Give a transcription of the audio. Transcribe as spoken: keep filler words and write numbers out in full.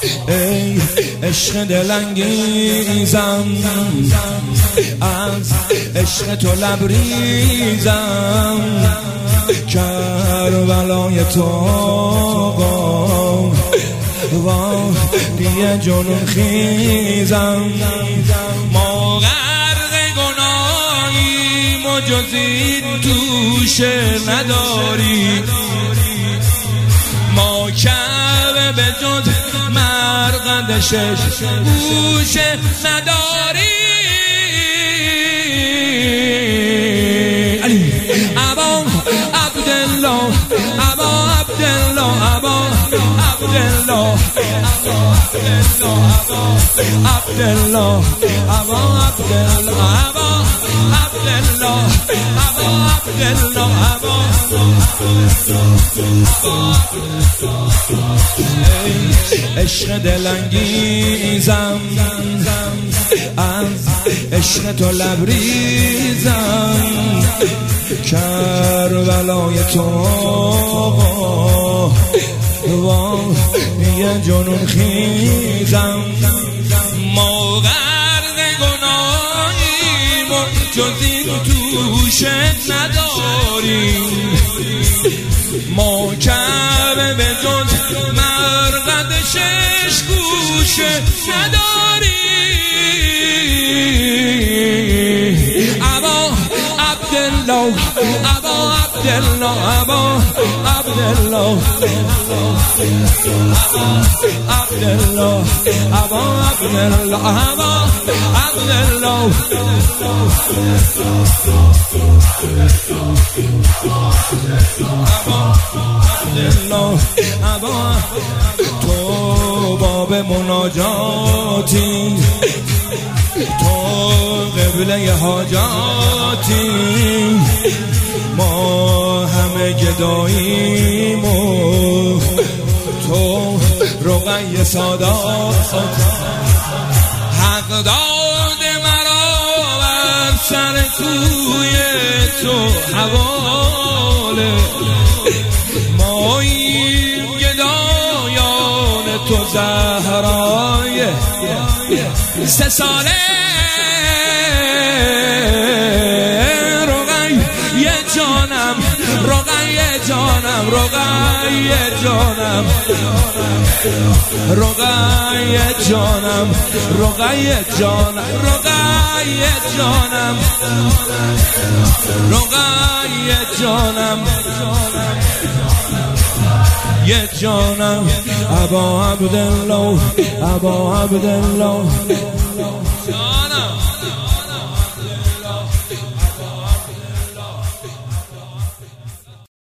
ای عشق دلانگیزم، از عشق تو لبریزم، کربلای تو وای دیگه جنون خیزم. ما غرق گناهیم و جز این توشه نداری، ما کعبه به جز مرقد شش گوشه نداری. ابا عبدالله ابا عبدالله ابا عبدالله عبدالله ابا عبدالله ابا عبدالله ابا عبدالله ابا عشق دلانگیزم، از عشق تو لبریزم، کربلای تو وای یه جنون خیزم. ما غرق گناهیم و جز این توشه نداریم، ما کعبه به جز مرقد شش گوشه نداریم. ابا عبدالله ابا عبدالله ابا عبدالله عبدالله ابا عبدالله ابا عبدالله ابا تو باب مناجاتی، تو قبله حاجاتی، ما همه گداییم و تو رقیه سادات. حق داد مرا بر سر کوی تو حواله، ما این گدایان تو زهرای سه ساله. رقیه جانم رقیه جانم رقیه جانم رقیه جانم رقیه جانم رقیه جانم رقیه جانم یه جانم ابا عبدالله ابا عبدالله